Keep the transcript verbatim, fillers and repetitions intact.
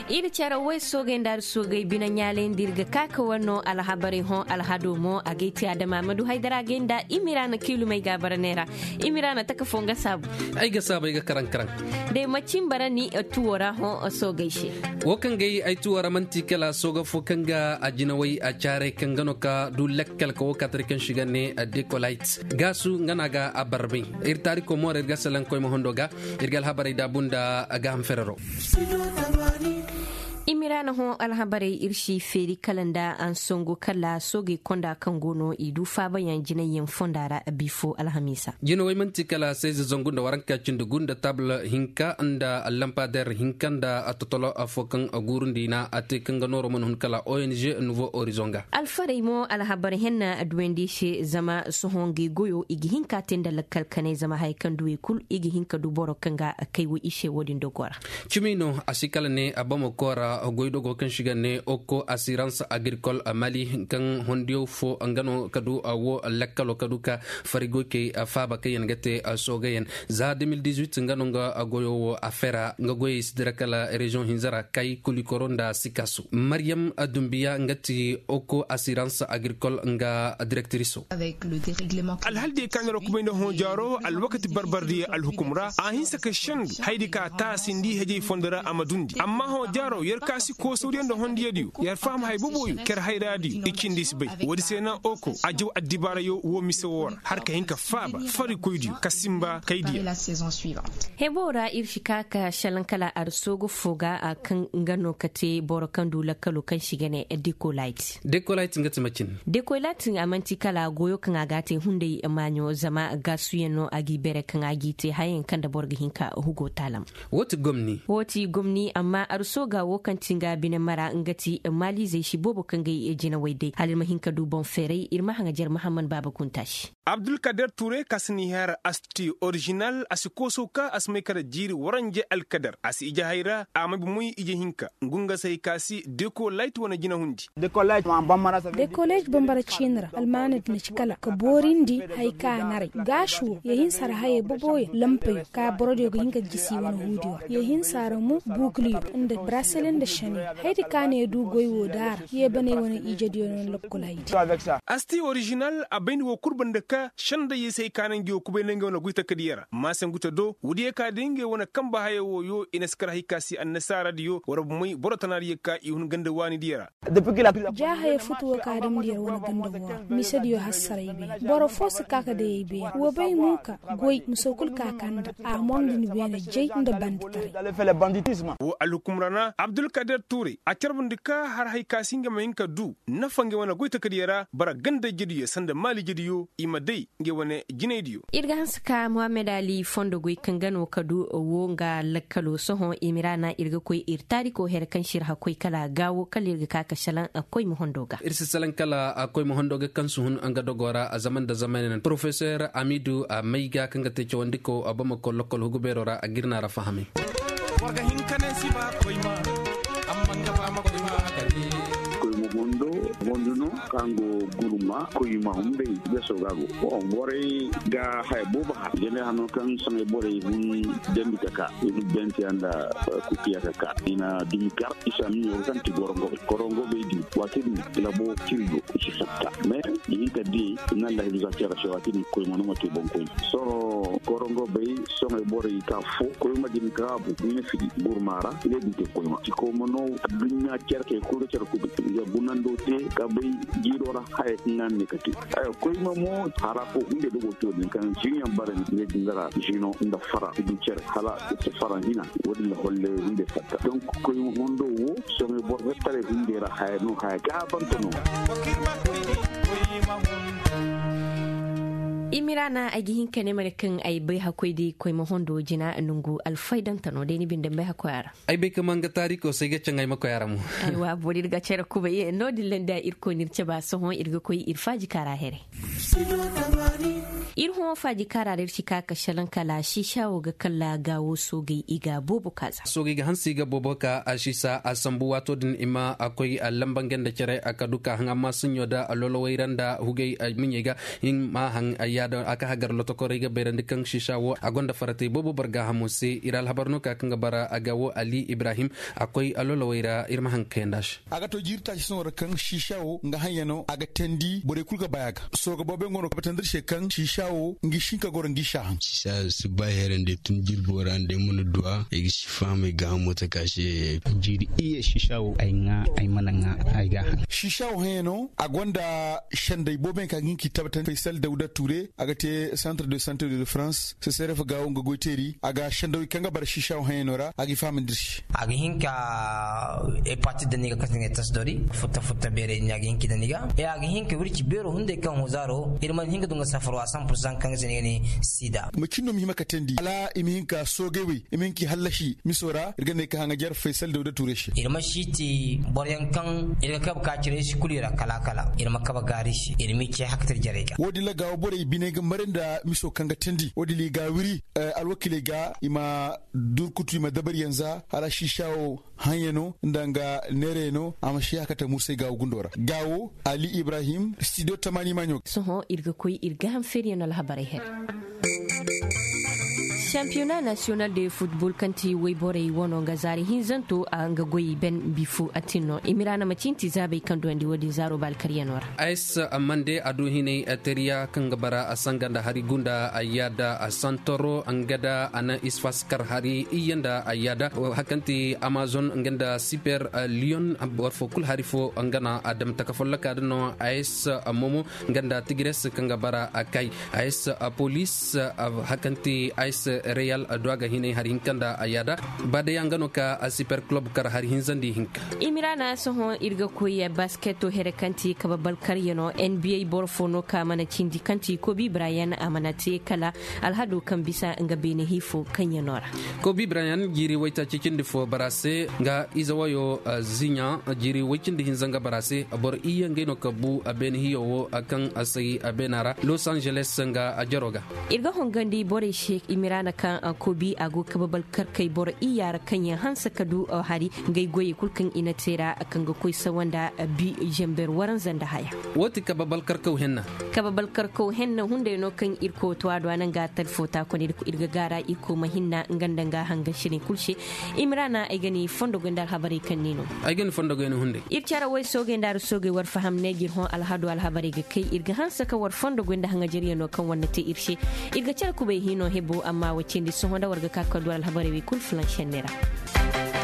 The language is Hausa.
iri cara wai sogai ndar sogai bina nyalen dirga kaka wano alhabari hon alhado mo ageti adama madu haidara genda imirana kilu mai gabaranera imirana taka fonga sabu ai ga sabu ga karan karan de macin barani tuwara hon sogai she wokan gai ai tuwara manti kala soga fokanga ajinawai a care kangano ka du lekkal ko katrikan shigane a decolite gasu ngana ga abarbi ir tariko mo ir gasalan koy mo hondoga irgal habari da bunda aga ham ferro imirana hon alhabare irshi feri kalanda an songo kala soge konda kan gono idu fa bayan jinayen fondara bifo alhamisa jino way manti kala seize zongunda waranka cindu gunda tabla hinka anda lampader hinkanda atotolo afokan agurundi na ate kanga noro mon hun kala O N G Nouveau Horizonga alfare mo alhabare henna adwendi she zama sohonge goyo igi hinka tenda lakal kane zama haikan duwe kul igi hinka du boro kanga kaywo ishe wodin dogora chimino asikala ne abamo kora goydo go kan shiga ne oko assurance agricole mali kan hondio fo angano kadu awo lakkalo kadu ka farigo ke faba kayen gate sogayen za deux mille dix-huit ngano nga goyo afera nga goy sidrakala region hinzara kay kulikoronda sikasu Mariam Adumbiya ngati oko assurance agricole nga directrice avec le dérèglement alhaldi kan rokubendo honjaro alwakati barbardi alhukumra ahinsa kashan haidika ta sindi heje fondara amadundi amma honjaro kasi ko soriyan da hondiya diu yar fam hay bubu ker hayradi ikindis bay wadi sena oko ajiw adibara yo wo misawor har ka hinka faba fari koydi kasimba kaydi la saison suivante hebora irshika ka shalankala arsogo foga akan ngano kate borokandu lakalo kan shigane decolite decolite ngati macin decolite amanti kala goyo kan agate hunde manyo zama gasuyeno agi bere kan agite hayen kan da borga hinka hugo talam woti gomni woti gomni amma arsoga wo kan tinga bina mara ngati mali zai shi bobo kan gai ejina waidai halin mahinka dubon ferai irma hanga jar muhammad baba kuntashi Abdul Kader Touré kasni har asti original asikoso ka asmai kara jiri waranje alkadar asi ija haira amabu muy ije hinka ngunga sai kasi decolite wana jina hundi decolite decolite bambara chinra almanad na chikala ka borindi haika nare gashu yahin sar haye boboy lampe ka borodo ga hinka gisi wana hudiyo yahin sar mu bukli inda brasilin da shani haidi kane du goyo dar ye bane wani ije diyo non lokolaiti asti original abeni wo kurban da ka shanda ye sai kanan giyo kube nenge wana guita kadiyara masan guta do wudiye ka dinge wana kamba haye wo yo inaskara hikasi annasara diyo warabu muy borotanari ye ka ihun ganda wani diyara ja haye futuwa ka dam diyar wani ganda wa misa diyo hassara ibe boro fosi kaka da ye ibe wa bai muka goy musokul kakanda a mondin bene jay inda banditare wo alukumrana Abdul Kader Touré a carbundika har haikasi nga mahinka du nafange wana guita kadiyara bara ganda jediyo sanda mali jediyo ima dai nge wane jinediyo irga hanska Muhammad Ali fondo gui kangano kadu wo nga lakkalo sohon imirana irga koy irtari ko her kan shir hakoy kala gawo kalirga kaka shalan akoy muhondoga irsi salan kala akoy muhondoga kan suhun anga dogora a zaman da zamanin professeur Amidou a maiga kanga te chawandiko abama ko lokol huguberora a girna ra fahami warga hinkane siba koyma amanga fama ko dima kadi mondo mondo no kango guruma koyma humbe beso gago o bore ga hay boba ha jene hanu kan sanay bore hun dembi taka ni benti anda kukiya taka ina dimkar isami o tanti gorongo korongo be di watini la bo kilgo ci fatta mais yi kadi ina la hiza tera shawatini koyma no mate bon koy so korongo be sanay bore ka fo koyma din krabu ni fidi burmara le di koyma ci ko mono dunya cerke ko do cerko ya bunando te kabai jirora haye nan ne kati ay koy ma mo harako unde do to din kan jinyan baran ne dingara jino inda fara du cer hala to fara hina wodi la holle unde fatta donc koy mo mondo wo so me bo retare unde ra haye no haye ga bantono imirana agi hinka ne marikan ay bai hakoy di koy mahondo jina nungu alfaidan tano de ni binde bai hakoyara ay bai kamanga tariko sai ga cangay makoyara mu ay wa bodi daga cere kuba ye no dillen da irko nirce ba so hon irga koy irfaji kara here irho faji kararir shika ka shalan kala shisha ga kala gawo sogai iga bobo kaza sogai ga hansi ga bobo ka a shisa a sambu wato din ima akwai a lamban ganda kire aka duka hanga ma sun yoda a lolowairan da hugai a minyega in ma hang ayada aka hagar lotokore ga bayran dikan shisha wo a gonda farate bobo barga hamuse iral habarno ka kan bara a gawo Ali Ibrahim akwai a lolowaira irma hang kendash aga to jirta shi son kan shisha wo nga hanyano aga tendi bore kulga bayaga so ga bobe ngono ka tandir shekan shisha wo ngi shinka goro ngi shahan shisha su bayeren de tun jirboran de mun duwa e shi fami ga mota kashe jiri iya shisha wo ai nga ai mananga ai ga shisha wo hanyano agonda shande bobe ka ngi tabatan Faisal Dauda Touré aga te centre de santé de France se seref ga ngo goiteri aga shande kanga bar shisha wo hanyano ra agi fami dirshi agi hinka e parti de niga katinga tasdori futa futa bere nyagi hinki de niga e agi hinka wuri bero hunde kan hozaro irman hinka dunga safaru a cent pour cent kan zene sida mukinno mi maka tendi ala imi hinka sogewi imi hinki hallashi misora irgane ka hanga jar Faisal Dauda Touré shi irma shiti boryan kan irga kab ka cire shi kulira kala kala irma kaba gari shi irmi ke haktar jarega wodi la gawo bore bine ga marinda miso kanga tendi wodi li ga wuri alwakile ga ima durkutu ima dabar yanza ala shishawo hanyano ndanga nereno amashi hakata musa gawo gundora gawo Ali Ibrahim studio tamani manyo soho irga koy irga ham feriano la habare her championnat national de football kanti weybore wono ngazari hinzanto anga goyi ben bifu atino imirana macinti zabe kando andi wodi zaro bal kariyanora ais amande adu hine ateria kangabara asanganda hari gunda ayada asantoro angada ana isfaskar hari iyanda ayada hakanti amazon ngenda super lion borfo kul harifo angana adam takafollaka dano ais momo nganda tigres kangabara akai ais police hakanti ais Real Adwaga hine harin kanda ayada bade yangano ka a super club kar har hinzandi hinka imirana soho irga koye basketo here kanti kababal karyano N B A borfono ka mana cindi kanti Kobe Bryant amanate kala alhadu kan bisa nga bene hifo kanyanora Kobe Bryant jiri waita cikin difo barase nga izawayo uh, zinya jiri waikin hinzanga barase bor iya ngeno kabu abene hiyo akan asai abenara Los Angeles nga ajaroga irga hongandi bore sheik imirana kan Kobe ago kababal karkai bor iyar kanya hansa kadu hari ngai goye kulkan ina tera akan ga koi sawanda bi jember waran zanda haya woti kababal karkau henna kababal karkau henna hunde no kan irko to adwa nan ga talfota ko ni irga gara iko mahinna ngandanga hanga shirin kulshe imrana ay gani fondo gondal habari kan nino ay gani fondo gani hunde ircara way soge ndar soge war faham ne gir hon alhadu al habari ga kai irga hansa ka war fondo gonda hanga jeriya no kan wannate irshe irga cara ku bai hino hebo amma wacce ndi so honda warga ka kadwal habari wi kul flan shenera